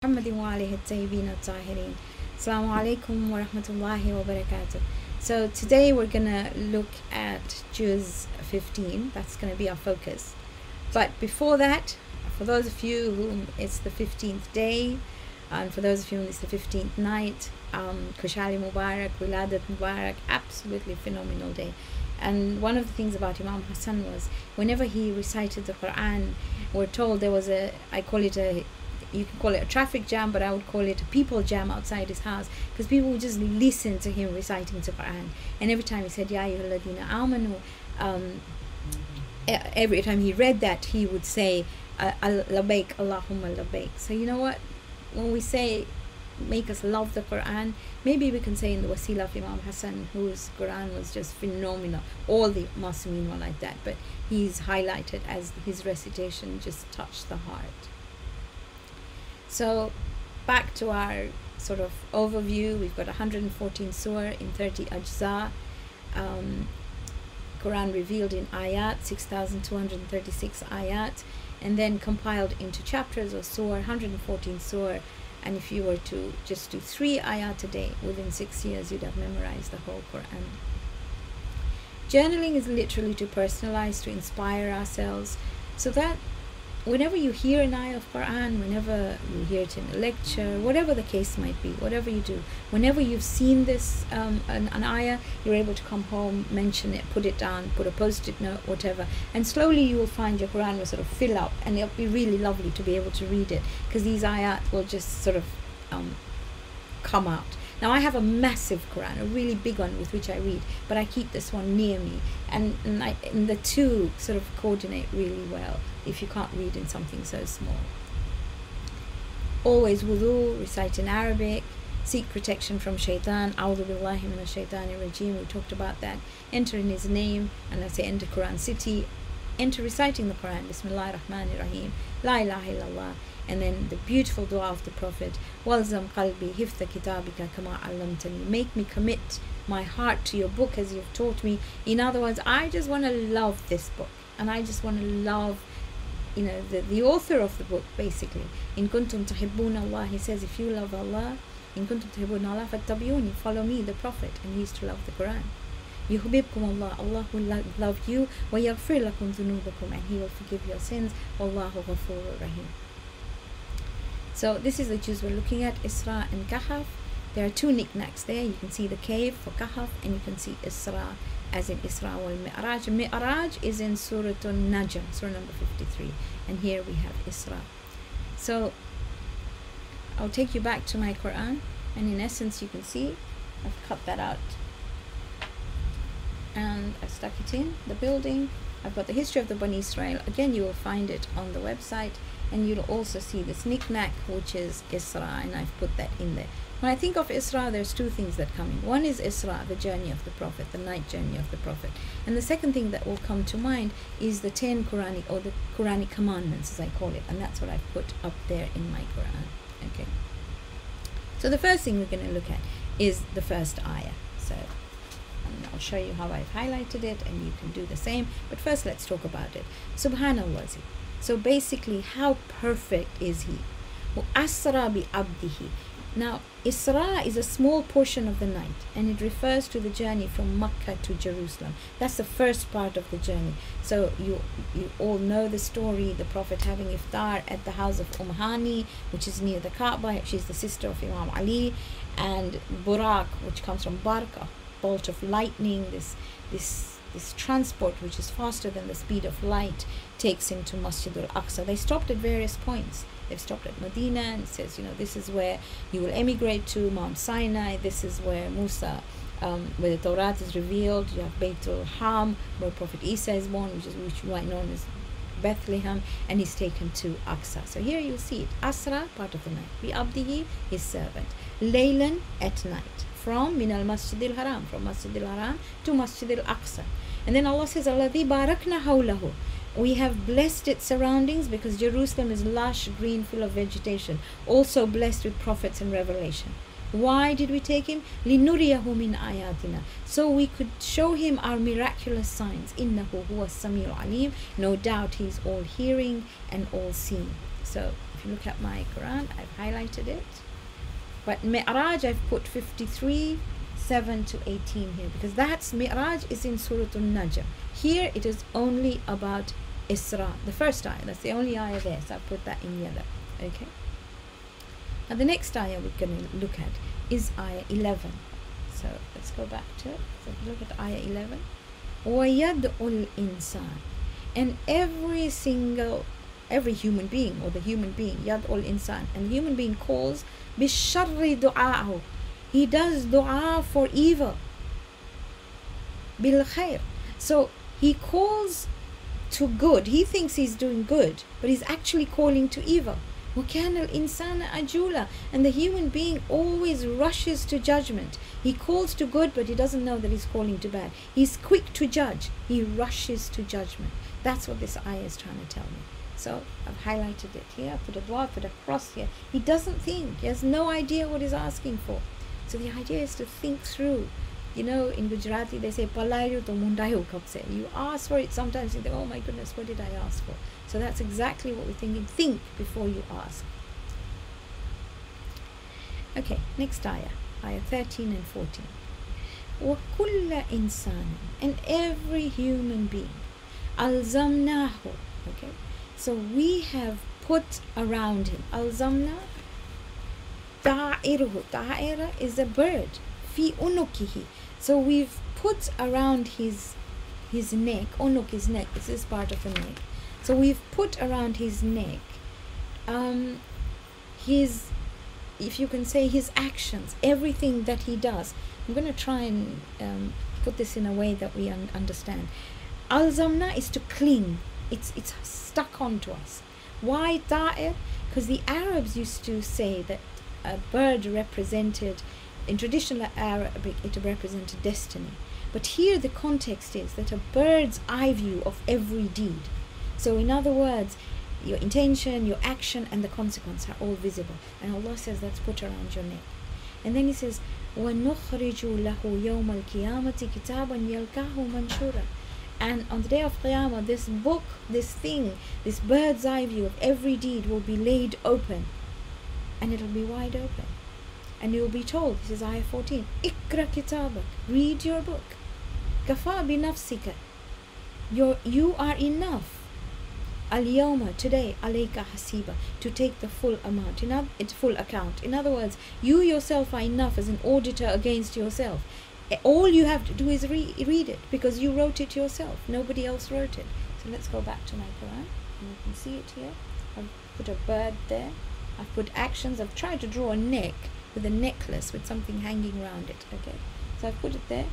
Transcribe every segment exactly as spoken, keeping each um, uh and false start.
محمد وآله الطيبين الطاهرين. Assalamu alaikum wa rahmatullahi wa barakatuh. So today we're gonna look at Juz fifteen. That's gonna be our focus. But before that, for those of you whom it's the fifteenth day, and for those of you whom it's the fifteenth night, um, Kushali Mubarak, Wiladat Mubarak, absolutely phenomenal day. And one of the things about Imam Hassan was whenever he recited the Quran, we're told there was a, I call it a, you can call it a traffic jam, but I would call it a people jam outside his house, because people would just listen to him reciting the Quran. And every time he said, Ya ayyuhalladhina amanu, um, every time he read that, he would say, Labbaik Allahumma labbaik. So you know what? When we say, make us love the Quran, maybe we can say in the wasila of Imam Hassan, whose Quran was just phenomenal. All the Masumeen were like that, but he's highlighted as his recitation just touched the heart. So back to our sort of overview, we've got one hundred fourteen surah in thirty ajza, um, Quran revealed in ayat, six thousand two hundred thirty-six ayat, and then compiled into chapters or surah, one hundred fourteen surah. And if you were to just do three ayat a day, within six years you'd have memorized the whole Quran. Journaling is literally to personalize, to inspire ourselves, so that whenever you hear an ayah of Quran, whenever you hear it in a lecture, whatever the case might be, whatever you do, whenever you've seen this um, an, an ayah, you're able to come home, mention it, put it down, put a post-it note, whatever, and slowly you will find your Quran will sort of fill up, and it'll be really lovely to be able to read it, because these ayat will just sort of um, come out. Now I have a massive Quran, a really big one with which I read, but I keep this one near me, and, and, I, and the two sort of coordinate really well if you can't read in something so small. Always wudu, recite in Arabic, seek protection from shaitan, A'udhu billahi minash shaitani rajim, we talked about that, enter in his name, and I say enter Quran city, enter reciting the Quran, Bismillah ar-Rahman ar-Rahim, La ilaha illallah, and then the beautiful dua of the Prophet, Walzam qalbi hifdha kitabika kama allamtani, make me commit my heart to your book as you've taught me. In other words, I just want to love this book, and I just want to love, you know, the, the author of the book, basically. In kuntum tuhibbuna Allah, he says, if you love Allah, in kuntum tuhibbuna Allah fattabi'uni, follow me, the Prophet, and he used to love the Quran. Yuhibbukum Allah, Allah will lo love you, wa yaghfir lakum dhunubakum, and he will forgive your sins, Wallahu ghafurur rahim. So this is the juz we're looking at, Isra and Kahf. There are two knickknacks there. You can see the cave for Kahf, and you can see Isra as in Isra wal Mi'raj. Mi'raj is in Surah An-Najm, Surah number fifty-three, and here we have Isra. So I'll take you back to my Quran, and in essence you can see I've cut that out and I've stuck it in the building. I've got the history of the Bani Israel. Again, you will find it on the website, and you'll also see this knick-knack, which is Isra, and I've put that in there. When I think of Isra, there's two things that come in. One is Isra, the journey of the Prophet, the night journey of the Prophet. And the second thing that will come to mind is the ten Quranic, or the Quranic commandments, as I call it. And that's what I've put up there in my Quran. Okay. So the first thing we're going to look at is the first ayah. So and I'll show you how I've highlighted it, and you can do the same. But first, let's talk about it. Subhanallah. So basically, how perfect is he? Asra bi abdihi. Now, Isra is a small portion of the night, and it refers to the journey from Makkah to Jerusalem. That's the first part of the journey. So you you all know the story, the Prophet having iftar at the house of Umm Hani, which is near the Kaaba. She's the sister of Imam Ali, and Burak, which comes from Barka, bolt of lightning, this this this transport which is faster than the speed of light, takes him to Masjid al-Aqsa. They stopped at various points. They've stopped at Medina, and it says, you know, this is where you will emigrate to, Mount Sinai. This is where Musa, um, where the Torah is revealed. You have Beitul Ham, where Prophet Isa is born, which is which you might know as Bethlehem, and he's taken to Aqsa. So here you see it. Asra, part of the night. Bi abdihi, his servant. Laylan, at night. From Min al Masjid al Haram, from Masjid al Haram to Masjid al Aqsa. And then Allah says, Alladhi barakna hawlahu. We have blessed its surroundings, because Jerusalem is lush, green, full of vegetation. Also blessed with prophets and revelation. Why did we take him? لِنُرِيَهُ مِنْ آيَاتِنَا. So we could show him our miraculous signs. إِنَّهُ هُوَ السَّمِيعُ الْعَلِيمُ. No doubt he's all hearing and all seeing. So If you look at my Quran, I've highlighted it. But Mi'raj, I've put fifty-three, seven to eighteen here, because that's Mi'raj is in Surah An-Najm. Here it is only about Isra, the first ayah. That's the only ayah there, so I put that in yellow. Okay. Now the next ayah we're going to look at is ayah eleven. So let's go back to it. So look at ayah eleven. وَيَدْعُ الْإِنسَانِ, and every single, every human being, or the human being, يَدْعُ الْإِنسَانِ, and the human being calls بِالشَّرِّ دُعَاءُ, he does dua for evil, بِالْخَيْرِ, so he calls to good. He thinks he's doing good, but he's actually calling to evil. وَكَانَ الْإِنسَانَ أَجُولًا, and the human being always rushes to judgment. He calls to good, but he doesn't know that he's calling to bad. He's quick to judge. He rushes to judgment. That's what this ayah is trying to tell me. So I've highlighted it here. I put a dot, put a cross here. He doesn't think. He has no idea what he's asking for. So the idea is to think through. You know, in Gujarati they say, Palayu to mundayu kapse. You ask for it sometimes, you think, oh my goodness, what did I ask for? So that's exactly what we're thinking. Think before you ask. Okay, next ayah. Ayah thirteen and fourteen. وَكُلَّ إِنسَانٍ, and every human being. أَلْزَمْنَاهُ, okay. So we have put around him. أَلْزَمْنَا طَائِرُهُ. طَائِرَ is a bird. فِي أُنُكِهِ. So we've put around his his neck. Unuk is neck. This is part of the neck. So we've put around his neck um, his, if you can say, his actions, everything that he does. I'm going to try and um, put this in a way that we un understand. Al-zamna is to cling. It's, it's stuck onto us. Why ta'ir? Because the Arabs used to say that a bird represented, in traditional Arabic, it represented destiny. But here the context is that a bird's eye view of every deed. So in other words, your intention, your action, and the consequence are all visible. And Allah says that's put around your neck. And then He says, وَنُخْرِجُ لَهُ يَوْمَ الْقِيَامَةِ كِتَابًا يَلْقَاهُ مَنْشُورًا. And on the day of Qiyamah, this book, this thing, this bird's eye view of every deed will be laid open. And it'll be wide open. And you'll be told, this is ayah fourteen, Ikra kitabak, read your book. Kafa bi nafsika, you are enough. Al-yawma, today, alayka hasiba, to take the full amount, in other, it's full account. In other words, you yourself are enough as an auditor against yourself. All you have to do is re read it, because you wrote it yourself. Nobody else wrote it. So let's go back to my Quran, and you can see it here. I've put a bird there. I've put actions. I've tried to draw a neck with a necklace with something hanging around it. Okay, so I've put it there.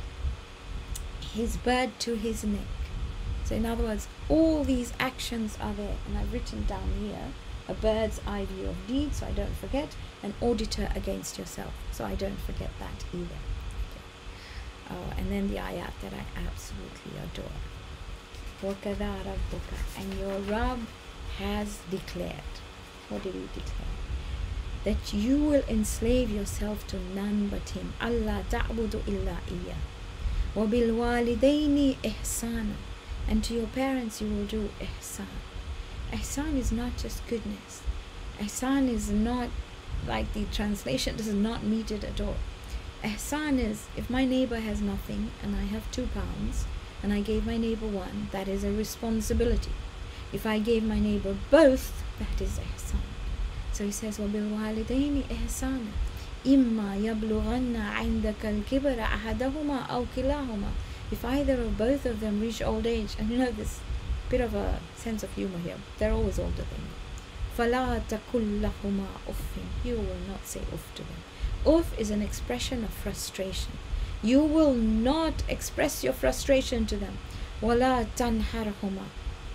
His bird to his neck. So in other words, all these actions are there, and I've written down here a bird's eye view of deeds, so I don't forget, an auditor against yourself, so I don't forget that either. Okay. Oh, and then the ayat that I absolutely adore. وَكَذَا رَبُّكَ, and your Rabb has declared. What did He declare? That you will enslave yourself to none but Him. Allah ta'budu illa iya. وَبِالْوَالِدَيْنِ إِحْسَانًا, and to your parents you will do ihsan. Ihsan is not just goodness. Ihsan is not like the translation does not meet it at all. Ihsan is, if my neighbor has nothing and I have two pounds and I gave my neighbor one, that is a responsibility. If I gave my neighbor both, that is ihsan. So He says, وَبِالْوَالِدَيْنِ إِحْسَانًا إِمَّا يَبْلُغَنَّ عِنْدَكَ الْكِبَرَ أَحَدَهُمَا أَوْ كِلَاهُمَا, if either or both of them reach old age. And you know, this bit of a sense of humor here, they're always older than you. فَلَا تَقُلْ لَهُمَا أُفٍّ, you will not say uff to them. Uff is an expression of frustration. You will not express your frustration to them. وَلَا تَنْهَرْهُمَا,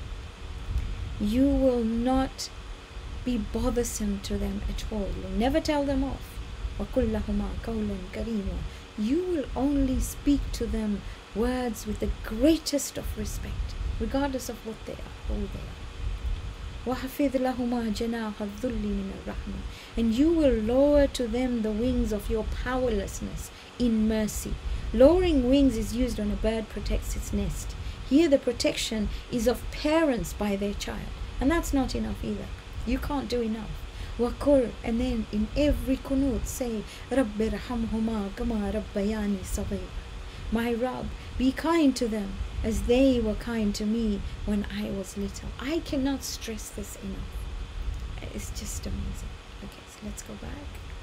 you will not be bothersome to them at all. You'll never tell them off. وَقُلْ لَهُمَا قَوْلًا كَرِيمًا, you will only speak to them words with the greatest of respect, regardless of what they are, who they are. وَحَفِظْ لَهُمَا جَنَاحَ الذُّلِّ مِنَ الرَّحْمَةِ, and you will lower to them the wings of your powerlessness in mercy. Lowering wings is used when a bird protects its nest. Here the protection is of parents by their child, and that's not enough either. You can't do enough. وَقُلْ, and then in every kunut say, رَبِّ ارْحَمْهُمَا كَمَا رَبَّيَانِي صَغِيرًا. My Rabb, be kind to them as they were kind to me when I was little. I cannot stress this enough. It's just amazing. Okay, so let's go back.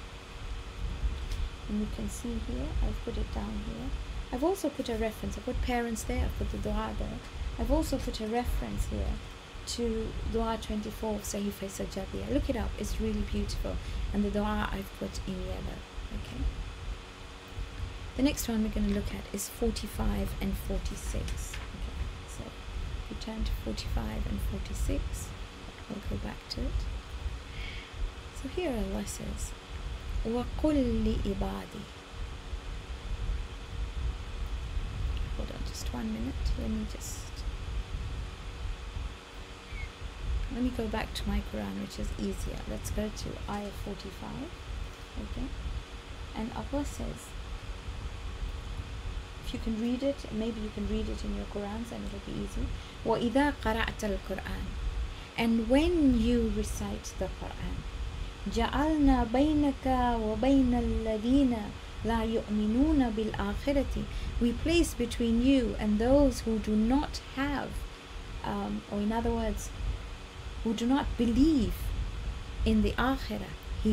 And you can see here, I've put it down here. I've also put a reference. I put parents there, I've put the dua there. I've also put a reference here to Dua twenty-four of Sahifa Sajjadiyya. Look it up, it's really beautiful. And the dua I've put in yellow. Okay. The next one we're going to look at is forty-five and forty-six. Okay, so if we turn to forty-five and forty-six, we'll go back to it. So here Allah says, وَقُلْ لِعِبَادِي. Hold on just one minute. Let me just let me go back to my Quran, which is easier. Let's go to ayah forty-five. Okay, and Allah says, if you can read it, maybe you can read it in your Qurans and it'll be easy. وَإِذَا قَرَأْتَ الْقُرْآنِ, and when you recite the Quran, جَعَلْنَا بَيْنَكَ وَبَيْنَ الَّذِينَ لَا يُؤْمِنُونَ بِالْآخِرَةِ, we place between you and those who do not have, um, or in other words, who do not believe in the Akhirah,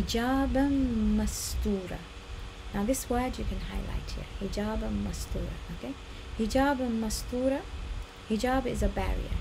hijaban mastura. Now this word you can highlight here, hijaban mastura. Okay, hijaban mastura. Hijab is a barrier.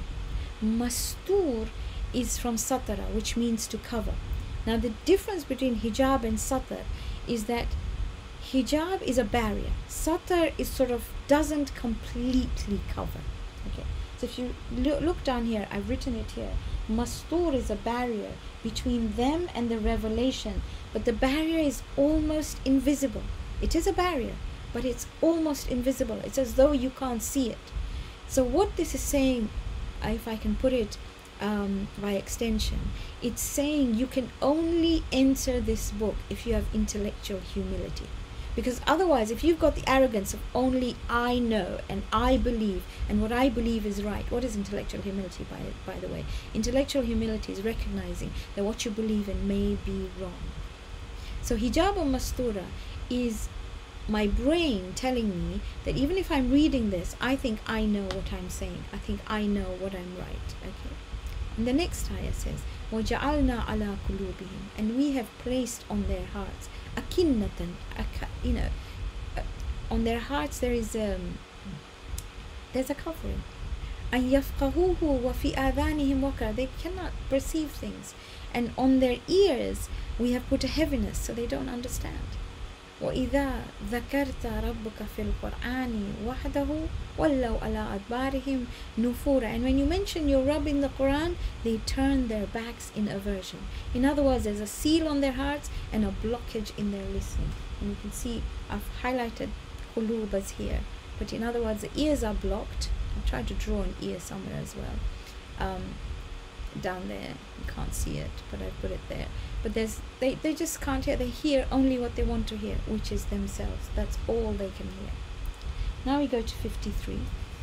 Mastur is from satara, which means to cover. Now the difference between hijab and satar is that hijab is a barrier. Satar is sort of doesn't completely cover. Okay, so if you lo look down here, I've written it here. Mastur is a barrier between them and the revelation, but the barrier is almost invisible. It is a barrier, but it's almost invisible. It's as though you can't see it. So what this is saying, if I can put it um, by extension, it's saying you can only enter this book if you have intellectual humility. Because otherwise, if you've got the arrogance of only I know and I believe and what I believe is right, what is intellectual humility, by, by the way? Intellectual humility is recognizing that what you believe in may be wrong. So hijab or mastura is my brain telling me that even if I'm reading this, I think I know what I'm saying. I think I know what I'm right. Okay. And the next ayah says, وَجَعَلْنَا عَلَىٰ قُلُوبِهِمْ, and we have placed on their hearts akinnatan, you know, uh, on their hearts there is um, there's a covering. أَن يَفْقَهُوهُ وَفِي آذَانِهِمْ وَقْرًا, they cannot perceive things, and on their ears we have put a heaviness so they don't understand. وَإِذَا ذَكَرْتَ رَبُّكَ فِي الْقُرْآنِ وَحْدَهُ وَلَّوْا عَلَىٰ أَدْبَارِهِمْ نُفُورًا, and when you mention your Rabb in the Quran, they turn their backs in aversion. In other words, there's a seal on their hearts and a blockage in their listening. And you can see I've highlighted qulubas here, but in other words, the ears are blocked. I'll try to draw an ear somewhere as well. Um, down there, you can't see it, but I put it there. But there's they, they just can't hear. They hear only what they want to hear, which is themselves. That's all they can hear. Now we go to fifty-three.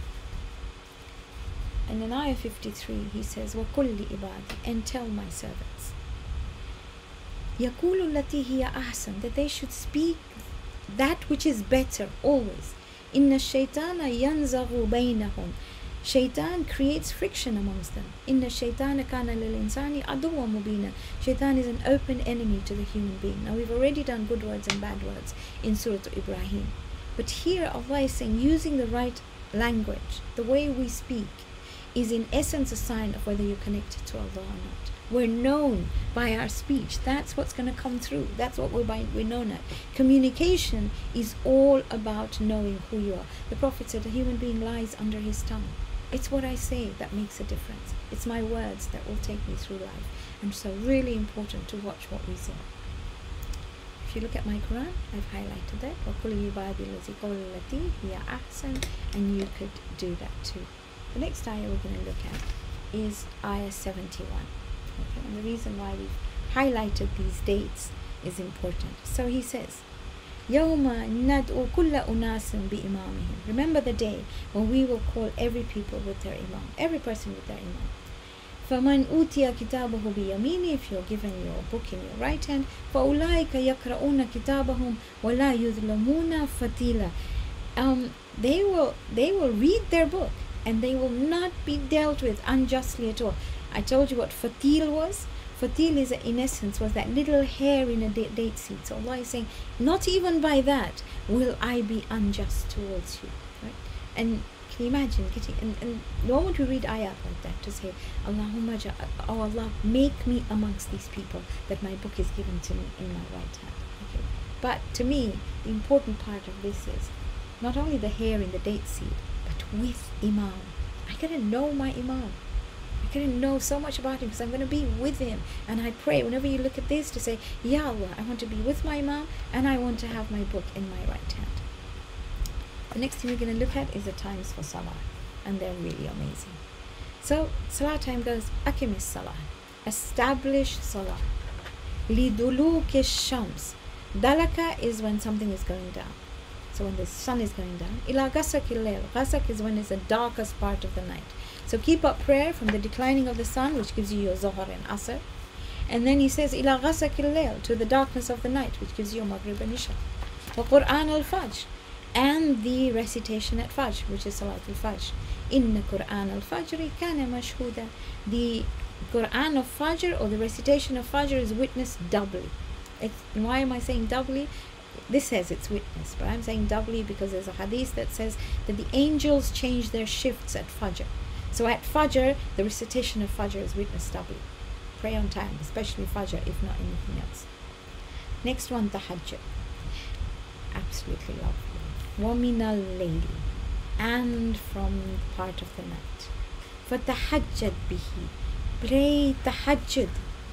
And in ayah fifty-three, he says, وَقُلْ لِعِبَادِي, and tell my servants, يَقُولُ الَّتِي هِيَ أَحْسَنُ, that they should speak that which is better always. إِنَّ الشَّيْطَانَ يَنْزَغُ بَيْنَهُمْ, Shaitan creates friction amongst them. Inna shaytana kana lil insani aduwwan mubina. Shaitan is an open enemy to the human being. Now we've already done good words and bad words in Surah Ibrahim. But here Allah is saying using the right language, the way we speak, is in essence a sign of whether you're connected to Allah or not. We're known by our speech. That's what's going to come through. That's what we're, by, we're known at. Communication is all about knowing who you are. The Prophet said a human being lies under his tongue. It's what I say that makes a difference. It's my words that will take me through life. And so really important to watch what we say. If you look at my Quran, I've highlighted that. وَقُلْ يُبَادِي الَّذِي قَوْلُ الَّتِي هِيَ أَحْسَنُ, and you could do that too. The next ayah we're going to look at is ayah seventy-one. Okay? And the reason why we've highlighted these dates is important. So he says, يَوْمَ نَدْعُ كُلَّ أُنَاسٍ بِإِمَامِهِمْ, remember the day when we will call every people with their imam, every person with their imam. فَمَنْ أُوتِيَ كِتَابَهُ بِيَمِينِهِ, if you're given your book in your right hand, فَأُولَٰئِكَ يَقْرَؤُونَ كِتَابَهُم وَلَا يُظْلَمُونَ فَتِيلًا. Um, they will they will read their book and they will not be dealt with unjustly at all. I told you what fatil was. Fatil is, in essence, was that little hair in a date seed. So Allah is saying, not even by that will I be unjust towards you. Right? And can you imagine getting, and, and the moment we read ayat like that, to say, Allahumma ja, oh Allah, make me amongst these people that my book is given to me in my right hand. Okay. But to me, the important part of this is not only the hair in the date seed, but with Imam. I gotta know my Imam. I gotta know so much about him because I'm gonna be with him. And I pray whenever you look at this to say, Ya Allah, I want to be with my Imam and I want to have my book in my right hand. The next thing we're gonna look at is the times for Salah, and they're really amazing. So Salah time goes, Akimis Salah, establish Salah. Liduluk shams. Dalaka is when something is going down. So when the sun is going down. Ila gasak il-layl. Gasak is when it's the darkest part of the night. So keep up prayer from the declining of the sun, which gives you your Zuhr and Asr. And then he says, Ila gasak il-layl, to the darkness of the night, which gives you Maghrib and Isha. Wa Qur'an al-Fajr, and the recitation at Fajr, which is Salat al-Fajr. Inna Qur'an al-Fajr kana mashhuda. The Qur'an of Fajr, or the recitation of Fajr, is witnessed doubly. It's, why am I saying doubly? This says it's witnessed, but I'm saying doubly because there's a hadith that says that the angels change their shifts at Fajr. So at Fajr, the recitation of Fajr is witnessed doubly. Pray on time, especially Fajr, if not anything else. Next one, Tahajjud. Absolutely lovely. وَمِنَ اللَّيْلِ, and from part of the night. فَتَحَجَّدْ بِهِ, pray Tahajjud.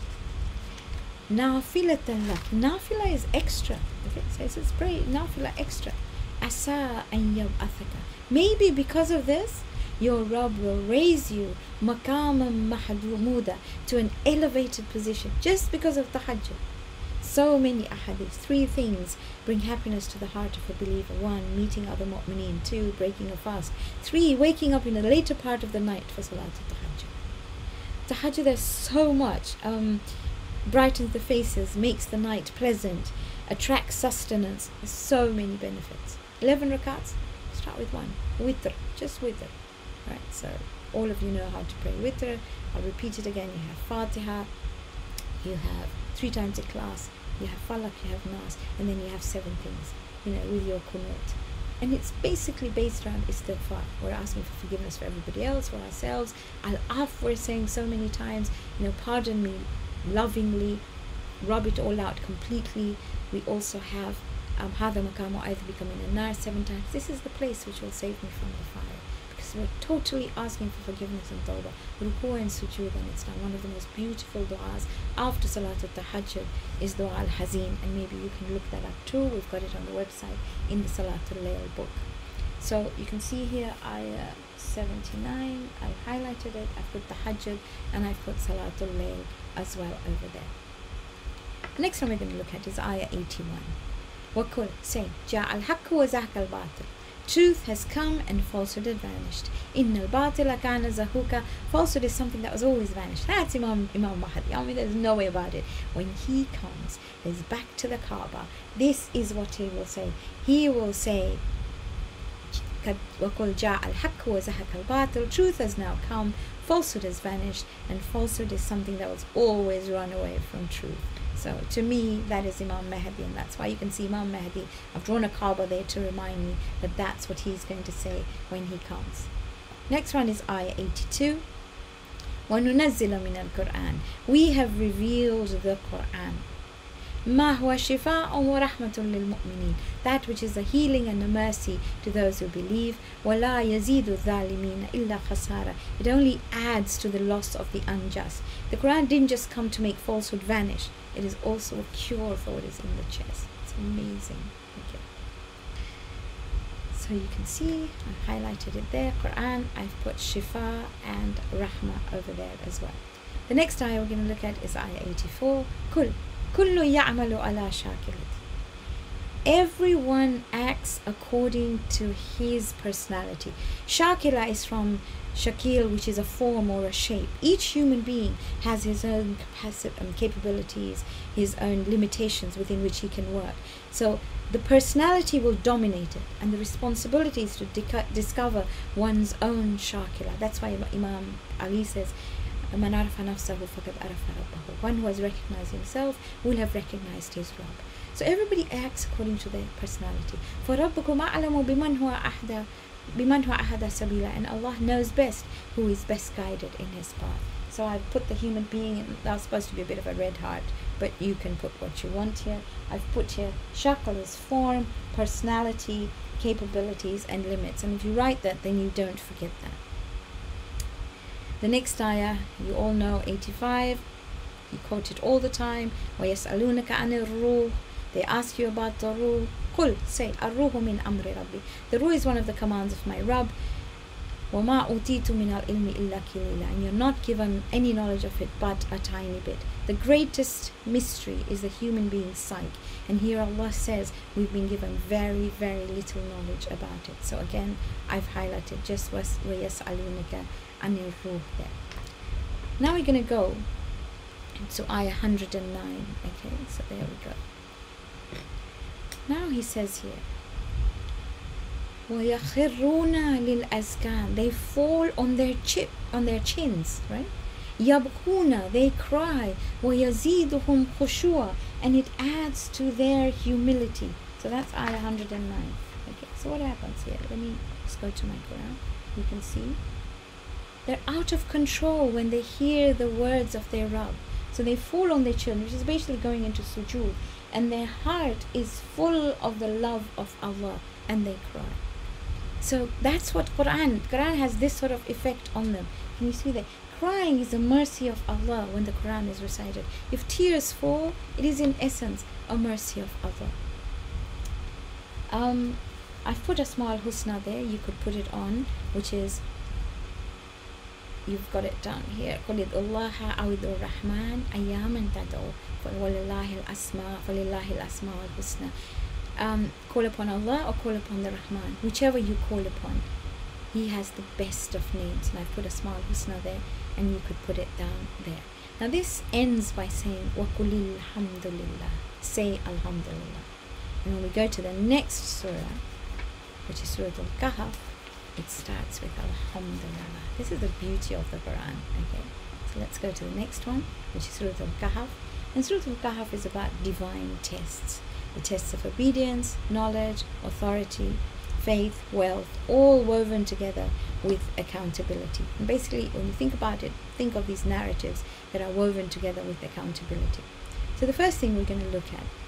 Nafilatan lak. Nafila is extra. Okay, so it says pray Nafila extra. Asa an yab'athaka. Maybe because of this, your Rabb will raise you maqaman mahmuda, to an elevated position, just because of tahajjud. So many ahadith. Three things bring happiness to the heart of a believer. One, meeting other mu'mineen. Two, breaking a fast. Three, waking up in the later part of the night for salat tahajjud. Tahajjud, there's so much. Um, brightens the faces, makes the night pleasant, attracts sustenance. There's so many benefits. eleven rakats, start with one. Witr, just witr. Right, so all of you know how to pray witr. I'll repeat it again. You have Fatiha, you have three times Ikhlas, you have Falak, you have Nas, and then you have seven things, you know, with your Qunut. And it's basically based around istighfar. We're asking for forgiveness for everybody else, for ourselves. Al-Af, we're saying so many times, you know, pardon me lovingly, rub it all out completely. We also have um, Hada Maqamu Aidh becoming a nar seven times. This is the place which will save me from the fire, because we're totally asking for forgiveness and tawbah. Ruku and sujood, and it's now one of the most beautiful du'as after Salat al-Tahajjud is Dua al-Hazin, and maybe you can look that up too. We've got it on the website in the Salat al-Layl book. So you can see here ayah seventy-nine, I've highlighted it, I've put Tahajjud, and I've put Salat al-Layl as well over there. The next one we're going to look at is ayah eighty-one. Wakul, say, Ja al-Haqq wa zahaq al-Batil. Truth has come and falsehood has vanished. Inna al-Batila kana zahuka. Falsehood is something that was always vanished. That's Imam, Imam Mahdi. I mean, there's no way about it. When he comes, he's back to the Kaaba. This is what he will say. He will say, وَقُلْ جَاءَ الْحَقُّ وَزَهَقَ الْبَاطِلُ. Truth has now come, falsehood has vanished, and falsehood is something that was always run away from truth. So to me, that is Imam Mahdi, and that's why you can see Imam Mahdi. I've drawn a Kaaba there to remind me that that's what he's going to say when he comes. Next one is ayah eighty-two. وَنُنَزِّلَ مِنَ الْقُرْآنِ. We have revealed the Qur'an. مَا هُوَ شِفَاءٌ وَرَحْمَةٌ لِلْمُؤْمِنِينَ. That which is a healing and a mercy to those who believe. وَلَا يَزِيدُ الظَّالِمِينَ إِلَّا خَسَارًا. It only adds to the loss of the unjust. The Quran didn't just come to make falsehood vanish. It is also a cure for what is in the chest. It's amazing. Okay. So you can see, I highlighted it there, Quran. I've put Shifa and Rahmah over there as well. The next ayah we're going to look at is ayah eighty-four. Kul. كل يعمل على شاكلته. everyone acts according to his personality. Shakila is from Shakil, which is a form or a shape. Each human being has his own capacity and capabilities, his own limitations within which he can work. So the personality will dominate it, and the responsibility is to dic- discover one's own Shakila. That's why Imam Ali says, "Man arafa nafsahu faqad arafa rabbahu." One who has recognized himself will have recognized his Rabb. So everybody acts according to their personality. فَرَبُّكُمْ أَعْلَمُ بِمَنْ هُوَ أَهْدَى بِمَنْ هُوَ أَهْدَى سَبِيلًا. And Allah knows best who is best guided in His path. So I've put the human being, and that's supposed to be a bit of a red heart, but you can put what you want here. I've put here shakl is form, personality, capabilities, and limits. And if you write that, then you don't forget that. The next ayah, you all know, eighty-five. You quote it all the time. وَيَسْأَلُونَكَ عَنِ الرُّوحِ. They ask you about the ruh. Qul, say, الروح من أمر ربي. The ruh is one of the commands of my Rabb. وَمَا أُوتِيتُ مِنَ الْعِلْمِ إِلَّا قِلِيلًا. And you're not given any knowledge of it but a tiny bit. The greatest mystery is the human being's psyche. And here Allah says we've been given very, very little knowledge about it. So again, I've highlighted just وَيَسْأَلُونَكَ عَنِ الرُّوحِ there. Now we're going to go to ayah one hundred nine. Okay, so there we go. Now he says here, وَيَخِرُّونَ لِلْأَذْقَانِ. They fall on their chip, on their chins, right? يَبْكُونَ. They cry. وَيَزِيدُهُمْ خُشُوعًا. And it adds to their humility. So that's ayah one hundred nine. Okay, so what happens here? Let me just go to my Quran. You can see they're out of control when they hear the words of their Rabb. So they fall on their chin, which is basically going into sujood. And their heart is full of the love of Allah, and they cry. So that's what Quran, Quran has this sort of effect on them. Can you see that? Crying is a mercy of Allah when the Quran is recited. If tears fall, it is in essence a mercy of Allah. Um, I've put Asma'ul Husna there. You could put it on, which is, you've got it down here. قُلِ اللَّهَ أَوِ ذُو الرَّحْمَنِ أَيَّامًا تَدْعُوا وَلِلَّهِ الْأَسْمَاءُ فَلِلَّهِ الْأَسْمَاءُ الْحُسْنَى. Um, call upon Allah or call upon the Rahman. Whichever you call upon, He has the best of names. And I've put Asma'ul Husna there, and you could put it down there. Now this ends by saying وَقُلِ الْحَمْدُ لِلَّهِ. Say Alhamdulillah. And when we go to the next surah, which is Surah Al-Kahf, it starts with Alhamdulillah. This is the beauty of the Quran. Okay, so let's go to the next one, which is Surah Al-Kahf. And Surah Al-Kahf is about divine tests. The tests of obedience, knowledge, authority, faith, wealth, all woven together with accountability. And basically, when you think about it, think of these narratives that are woven together with accountability. So the first thing we're going to look at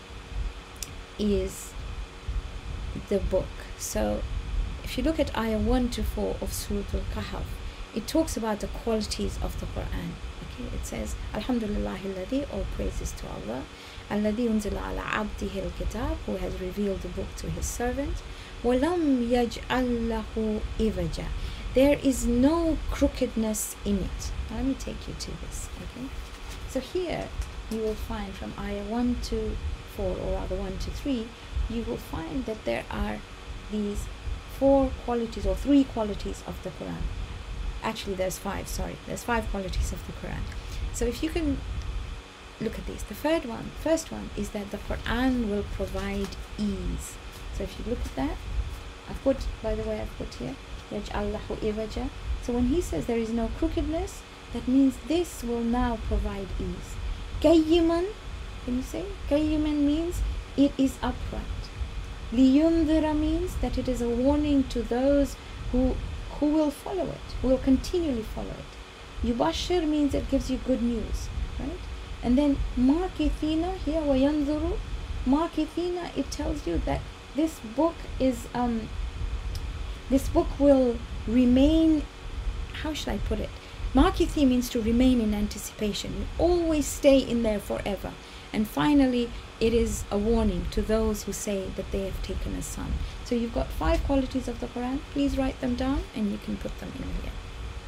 is the book. So if you look at ayah one to four of Surah Al-Kahf, it talks about the qualities of the Quran. Okay, it says, Alhamdulillahi alladhi, all praises to Allah, alladhi unzila ala abdihi al-kitab, who has revealed the book to his servant, walam yaj'al lahu iwaja. There is no crookedness in it. Now, let me take you to this. Okay, so here you will find from ayah one to four, or rather one to three, you will find that there are these four qualities or three qualities of the Quran. Actually, there's five, sorry. There's five qualities of the Quran. So if you can look at these. The third one, first one is that the Quran will provide ease. So if you look at that, I've put, by the way, I've put here, يَجْعَلْ لَهُ إِوَجًا. So when he says there is no crookedness, that means this will now provide ease. قَيِّمًا, can you say? قَيِّمًا means it is upright. لِيُنذِرَ means that it is a warning to those who who will follow it, who will continually follow it. Yubashir means it gives you good news, right? And then Makithina here, وَيَنْظُرُ, Makithina, it tells you that this book is, um, this book will remain, how should I put it? Makithi means to remain in anticipation. You always stay in there forever. And finally, it is a warning to those who say that they have taken a son. So you've got five qualities of the Quran. Please write them down and you can put them in here.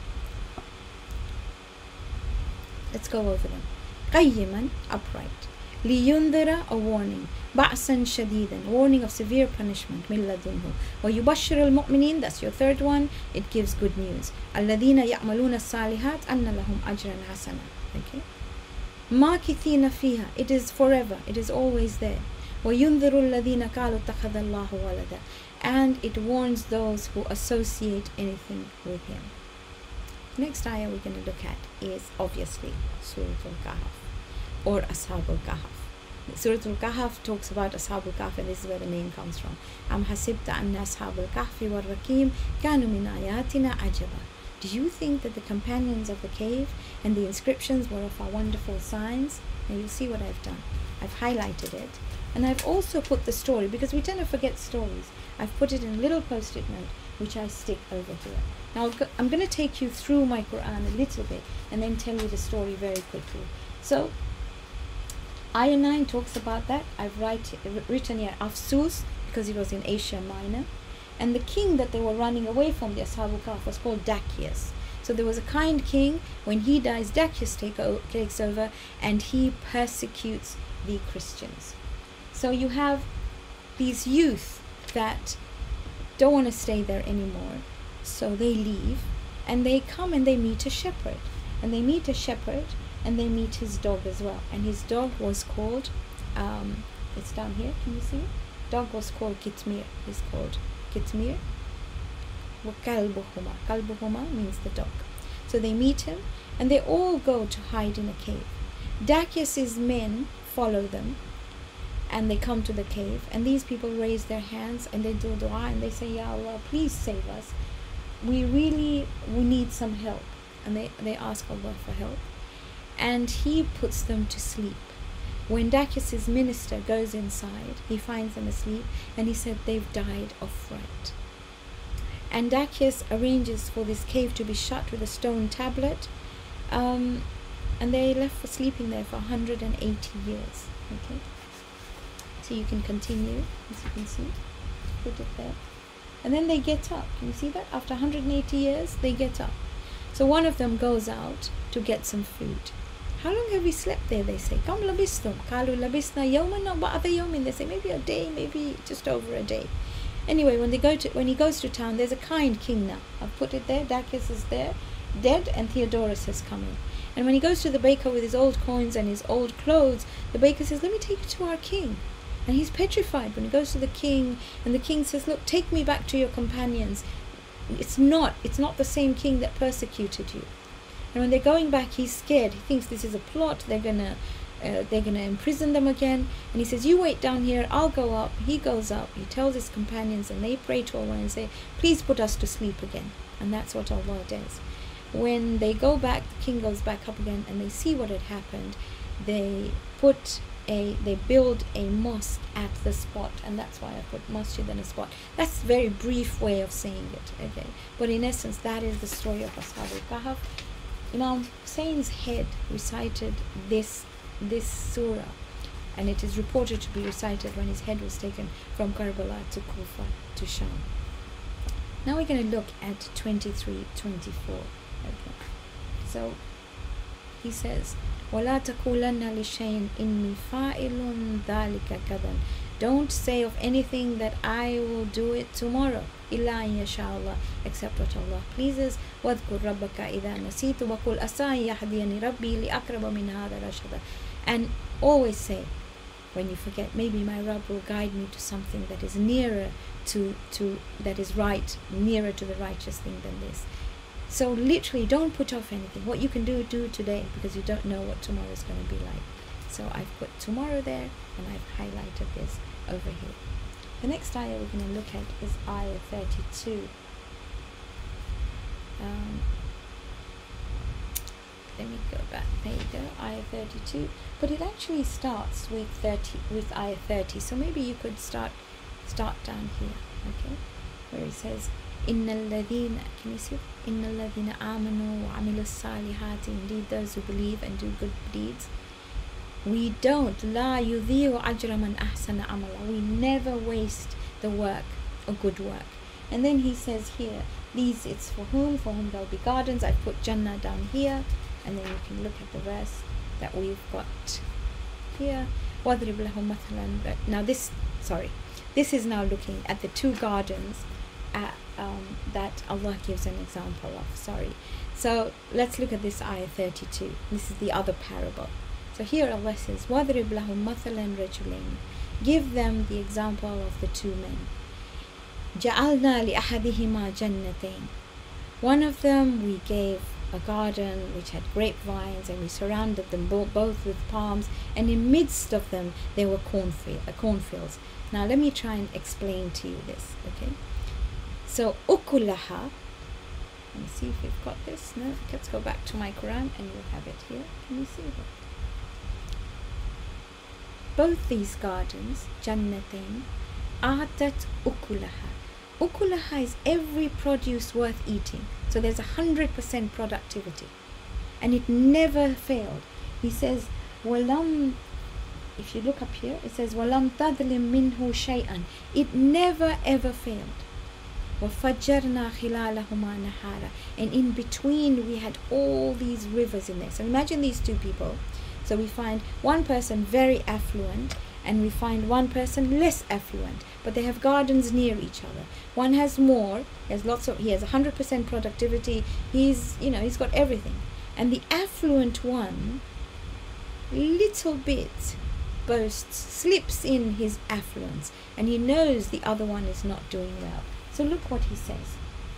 Let's go over them. Qayyiman, upright. لينذر, a warning, بأسا شديدا, warning of severe punishment, من لدنه, ويبشر المؤمنين, that's your third one, it gives good news, الذين يعملون الصالحات أن لهم أجرا حسنا. Okay, ماكثين فيها, it is forever, it is always there. وينذر الذين قالوا اتخذ الله ولدا, and it warns those who associate anything with him. Next ayah we're going to look at is obviously Surah Al-Kahf or Ashab Al-Kahf. Surah Al-Kahf talks about Ashab Al-Kahf, and this is where the name comes from. Am hasibta anna ashab al-kahfi wal-rakim kanu min ayatina ajaba. Do you think that the companions of the cave and the inscriptions were of our wonderful signs? And you'll see what I've done. I've highlighted it, and I've also put the story, because we tend to forget stories. I've put it in a little post-it note which I stick over here. Now I'm going to take you through my Quran a little bit and then tell you the story very quickly. So Ayah nine talks about that. I've write, written here Afsus, because it was in Asia Minor. And the king that they were running away from, the Ashab al-Kahf, was called Dakius. So there was a kind king. When he dies, Dakius take o- takes over, and he persecutes the Christians. So you have these youth that don't want to stay there anymore. So they leave, and they come and they meet a shepherd. And they meet a shepherd, and they meet his dog as well. And his dog was called, um, it's down here, can you see it? Dog was called Kitmir. He's called Kitmir. وَكَلْبُهُمَا. Kalbuhuma means the dog. So they meet him, and they all go to hide in a cave. Dakius's men follow them, and they come to the cave, and these people raise their hands and they do dua, and they say, Ya Allah, please save us. We really, we need some help. And they, they ask Allah for help. And he puts them to sleep. When Dakius's minister goes inside, he finds them asleep, and he said they've died of fright. And Dakius arranges for this cave to be shut with a stone tablet, um, and they left for sleeping there for one hundred eighty years. Okay, so you can continue, as you can see, put it there, and then they get up. Can you see that? After one hundred eighty years, they get up. So one of them goes out to get some food. How long have we slept there? They say. Kam labistum? Kalu labisna yawman aw ba'da yawmin. They say maybe a day, maybe just over a day. Anyway, when they go to when he goes to town, there's a kind king now. I've put it there. Dakius is there, dead, and Theodorus has come in. And when he goes to the baker with his old coins and his old clothes, the baker says, "Let me take you to our king." And he's petrified when he goes to the king, and the king says, "Look, take me back to your companions. It's not, it's not the same king that persecuted you." And when they're going back, he's scared. He thinks this is a plot. They're gonna, uh, they're gonna imprison them again. And he says, "You wait down here. I'll go up." He goes up. He tells his companions, and they pray to Allah and say, "Please put us to sleep again." And that's what Allah does. When they go back, the king goes back up again, and they see what had happened. They put a, they build a mosque at the spot, and that's why I put masjid in a spot. That's a very brief way of saying it. Okay, but in essence, that is the story of Ashab al-Kahf. Imam Hussein's head recited this this surah, and it is reported to be recited when his head was taken from Karbala to Kufa to Sham. Now we're going to look at twenty-three twenty-four. Okay, so he says, وَلَا تَقُولَنَّ لِشَيْءٍ إِنِّي فَاعِلٌ ذَلِكَ غَدًا. Don't say of anything that I will do it tomorrow. إِلَّا إِن يَشَاءَ اللَّهُ, except what Allah pleases. وَاذْكُرْ رَبَّكَ إِذَا نَسِيتُ وَقُلْ أَسَىٰ يَهْدِيَنِي رَبِّي لِأَقْرَبَ مِنْ هَذَا رَشَدًا. And always say, when you forget, maybe my Rabb will guide me to something that is nearer to, to that is right, nearer to the righteous thing than this. So literally, don't put off anything. What you can do, do today, because you don't know what tomorrow is going to be like. So I've put tomorrow there, and I've highlighted this over here. The next ayah we're going to look at is ayah thirty-two. Um, let me go back. There you go, ayah thirty-two. But it actually starts with thirty, with ayah thirty. So maybe you could start, start down here, okay, where it says, Inna alladhina, can you see? Inna alladhina amanu wa amilu salihati. Indeed, those who believe and do good deeds. We don't, la yudhi'u ajra man ahsana amala. We never waste the work, a good work. And then he says here, these, it's for whom? For whom there'll be gardens. I've put Jannah down here, and then you can look at the verse that we've got here. وَاضْرِبْ لَهُمْ مَثَلًا. Now this, sorry, this is now looking at the two gardens at, um, that Allah gives an example of. Sorry. So let's look at this ayah thirty-two. This is the other parable. So here Allah says, وَاضْرِبْ لَهُمْ مَثَلًا رَجُلَيْنِ. Give them the example of the two men. جَعَلْنَا لِأَحَدِهِمَا جَنَّتَيْنِ. One of them we gave a garden which had grapevines, and we surrounded them bo- both with palms, and in midst of them there were cornfield, uh, cornfields. Now let me try and explain to you this, okay? So ukulaha, let me see if we've got this. No, let's go back to my Quran and you'll have it here. Can you see that? Both these gardens, jannatain, atat ukulaha. Ukulaha is every produce worth eating. So there's a hundred percent productivity, and it never failed. He says, "Walam." If you look up here, it says, "Walam tadlim minhu shay'an." It never ever failed. وَفَجَّرْنَا خِلَالَهُمَا نَهَارًا. And in between we had all these rivers in there. So imagine these two people. So we find one person very affluent, and we find one person less affluent, but they have gardens near each other. One has more, he has lots of, he has one hundred percent productivity, he's, you know, he's got everything. And the affluent one, little bit boasts, slips in his affluence, and he knows the other one is not doing well. So look what he says.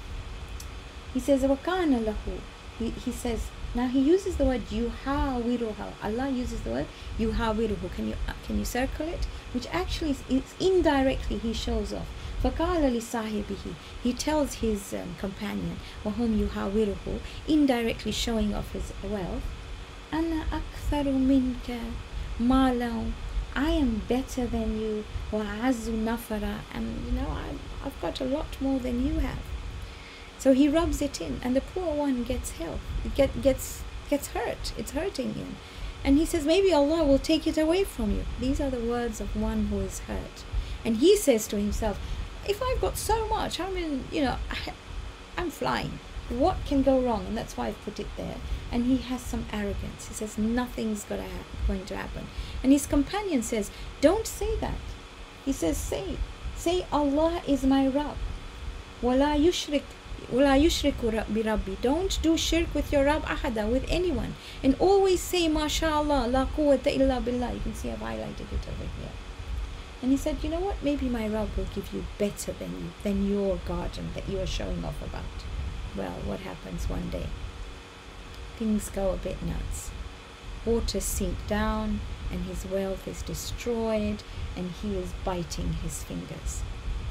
He says, وَكَانَ لَهُ. He, he says, now he uses the word yuhawiruhu. Allah uses the word yuhawiruhu. Can you uh, can you circle it? Which actually is, it's indirectly he shows off. فَقَالَ لِصَاحِبِهِ. He tells his um, companion, وَهُمْ يُهَاوِرُهُ, indirectly showing off his wealth. أَنَا أَكْثَرُ مِنْكَ مَالًا. I am better than you. وَأَعَزُّ نَفَرًا. And you know, I, I've got a lot more than you have. So he rubs it in, and the poor one gets help. It get, gets gets hurt. It's hurting him. And he says, maybe Allah will take it away from you. These are the words of one who is hurt. And he says to himself, if I've got so much, I mean, you know, I, I'm flying. What can go wrong? And that's why I've put it there. And he has some arrogance. He says, nothing's gonna ha- going to happen. And his companion says, don't say that. He says, say, say Allah is my Rabb. وَلَا يُشْرِكْ وَلَا يُشْرِكُ بِرَبِّي. Don't do shirk with your Rabb ahada, with anyone. And always say, MashaAllah, la quwwata illa billah. You can see I've highlighted it over here. And he said, you know what? Maybe my Rabb will give you better than you, than your garden that you are showing off about. Well, what happens one day? Things go a bit nuts. Waters sink down, and his wealth is destroyed, and he is biting his fingers.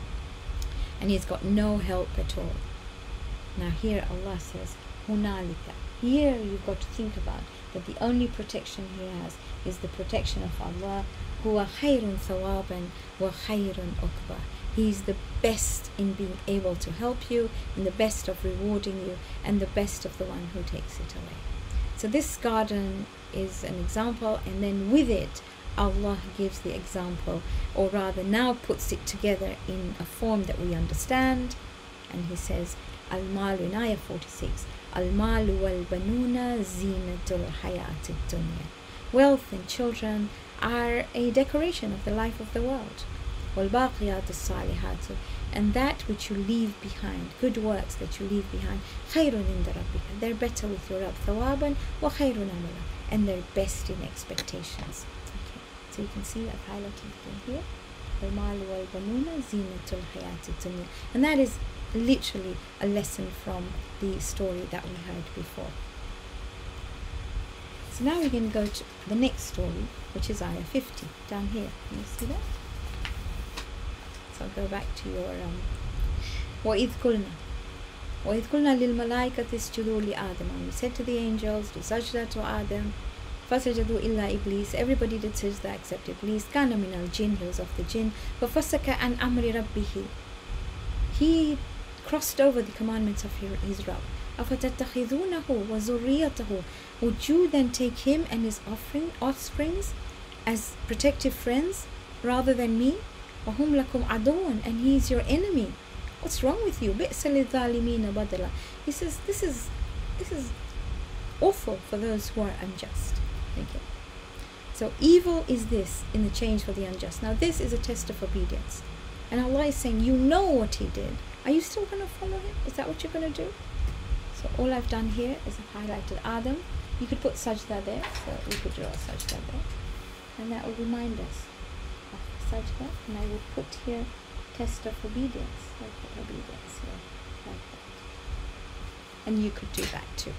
And he's got no help at all. Now here Allah says, Hunalika. Here you've got to think about that the only protection he has is the protection of Allah. Huwa khayrun thawaban wa khayrun uqba. He's the best in being able to help you, and the best of rewarding you, and the best of the one who takes it away. So this garden is an example, and then with it Allah gives the example, or rather now puts it together in a form that we understand. And he says, Al-malu, in ayah forty-six, Al-malu wal-banuna zinatul hayatid dunya. Wealth and children are a decoration of the life of the world. وَالْبَاقِيَاتُ الصَّالِحَاتُ. And that which you leave behind, good works that you leave behind, خَيْرٌ عِنْدَ رَبِّكَ. They're better with your Rabb, ثَوَابًا وَخَيْرٌ عَمَلًا. And they're best in expectations. Okay, so you can see I've highlighted it here. وَالْمَالُ وَالْبَنُونَ زِينَةُ الْحَيَاةِ الدُّنْيَا. And that is literally a lesson from the story that we heard before. So now we're going to go to the next story, which is ayah fifty, down here. Can you see that? So I'll go back to your um, وَإِذْ قُلْنَا وَإِذْ قُلْنَا لِلْمَلَائِكَةِ اسْجُدُوا لِآدَمَ. We said to the angels, do sajda to Adam. فَسَجَدُوا إِلَّا إِبْلِيسَ. Everybody did sajda except Iblis. كَانَ مِنَ الْجِنِّ. He was of the jinn. فَفَسَكَ عَنْ أَمْرِ رَبِّهِ. He crossed over the commandments of his Rabb. أَفَتَتَّخِذُونَهُ وَذُرِّيَّتَهُ. Would you then take him and his offspring, offsprings as protective friends rather than me? وَهُمْ لَكُمْ عَدُوٌ. And he is your enemy. What's wrong with you? بِئْسَ لِلظَّالِمِينَ بَدَلًا. He says, this is this is awful for those who are unjust. Okay. So evil is this in the change for the unjust. Now this is a test of obedience. And Allah is saying, you know what he did. Are you still going to follow him? Is that what you're going to do? So all I've done here is I've highlighted Adam. You could put sajda there. So we could draw sajda there. And that will remind us of sajda. And I will put here test of obedience. I'll put obedience here. Like that. And you could do that too.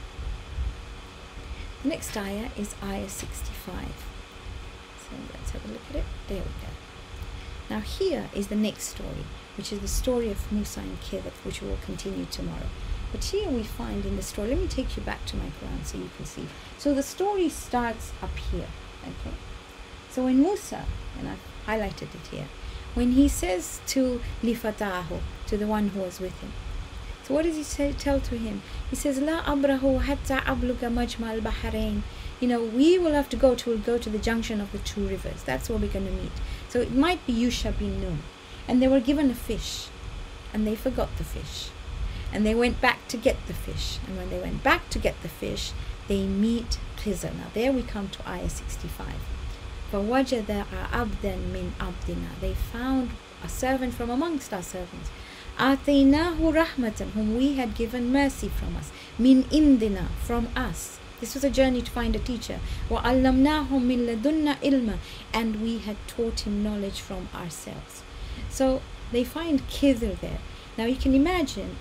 The next ayah is ayah sixty-five. So let's have a look at it. There we go. Now here is the next story, which is the story of Musa and Khidr, which we will continue tomorrow. But here we find in the story, let me take you back to my Quran so you can see. So the story starts up here, okay? So when Musa, and I've highlighted it here, when he says to Lifatahu, to the one who was with him, so what does he say, tell to him? He says, La abrahu hatta abluga majma al-bahrain. You know, we will have to go to, we'll go to the junction of the two rivers. That's where we're going to meet. So it might be Yusha bin Nun. And they were given a fish. And they forgot the fish. And they went back to get the fish. And when they went back to get the fish, they meet Khizr. Now there we come to ayah sixty-five. فَوَجَدَ عَبْدًا مِنْ عَبْدِنَا. They found a servant from amongst our servants. آتَيْنَاهُ رَحْمَةً, whom we had given mercy from us. مِنْ إِنْدِنَا, from us. This was a journey to find a teacher. وَعَلَّمْنَاهُ مِنْ لَدُنَّا إِلْمًا, and we had taught him knowledge from ourselves. So they find Khidr there. Now you can imagine,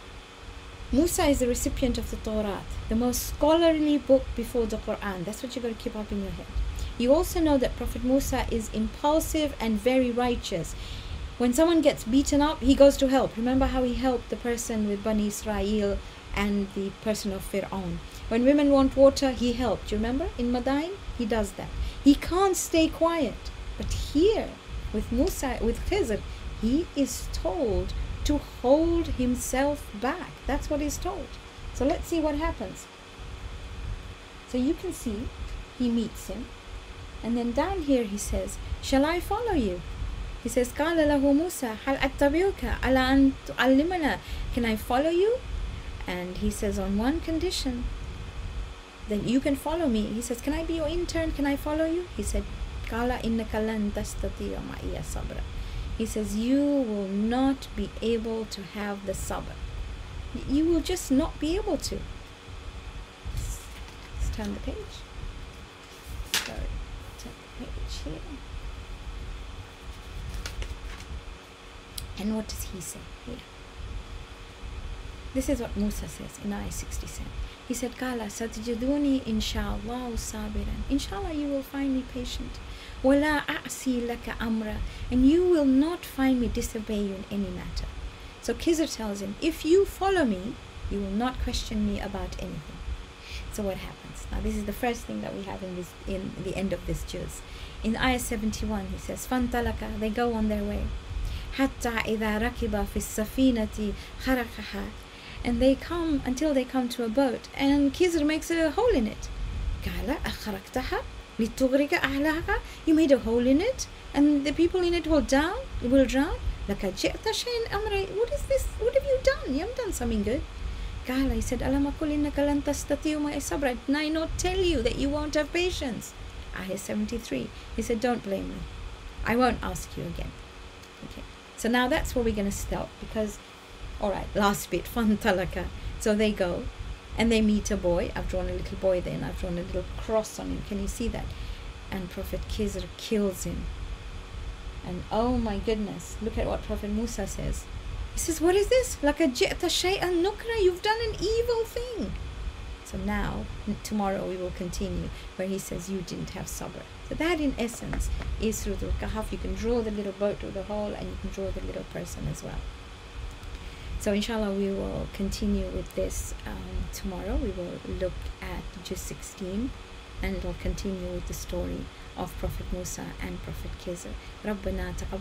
Musa is the recipient of the Torah, the most scholarly book before the Quran. That's what you've got to keep up in your head. You also know that Prophet Musa is impulsive and very righteous. When someone gets beaten up, he goes to help. Remember how he helped the person with Bani Israel and the person of Fir'aun. When women want water, he helped. You remember? In Madain, he does that. He can't stay quiet. But here, with Musa, with Khizr, he is told to hold himself back. That's what he's told. So let's see what happens. So you can see, he meets him. And then down here he says, shall I follow you? He says, قال له موسى هل أتبعك على أن تعلمنا? Can I follow you? And he says, on one condition, then you can follow me. He says, can I be your intern? Can I follow you? He said, قال إنك لن تستطيع معي صبرا. He says, you will not be able to have the sabr. You will just not be able to. Let's, let's turn the page. Sorry, turn the page here. And what does he say here? This is what Musa says in ayah sixty-seven. He said, Kala satajiduni inshallah sabiran. Inshallah, you will find me patient. Wala a'si laka amra. And you will not find me disobey you in any matter. So Khizr tells him, if you follow me, you will not question me about anything. So what happens? Now this is the first thing that we have in this in the end of this juz. In ayah seventy-one, he says, Fantalaka, they go on their way. Hatta idha rakiba fi safinati kharakaha. And they come until they come to a boat, and Khizr makes a hole in it. Qala akharaktaha litughriqa ahlaha. You made a hole in it, and the people in it will drown. Will drown. Laka ji'ta shay'an amra. What is this? What have you done? You haven't done something good. Qala, he said, Alam aqul innaka lan tastati'u ma'i sabra. Did I not tell you that you won't have patience? Ayah seventy-three. He said, don't blame me. I won't ask you again. Okay. So now that's where we're going to stop, because, all right, last bit, fantalaka. So they go, and they meet a boy. I've drawn a little boy there, and I've drawn a little cross on him. Can you see that? And Prophet Khizr kills him. And oh my goodness, look at what Prophet Musa says. He says, what is this? Laka ji'ta shay'an nukra. You've done an evil thing. So now, tomorrow we will continue, where he says, you didn't have sabr. So that in essence is Surah Al-Kahf. You can draw the little boat with the hole, and you can draw the little person as well. So inshallah we will continue with this um, tomorrow. We will look at Juz sixteen, and it will continue with the story of Prophet Musa and Prophet Khizr. ربنا تقبل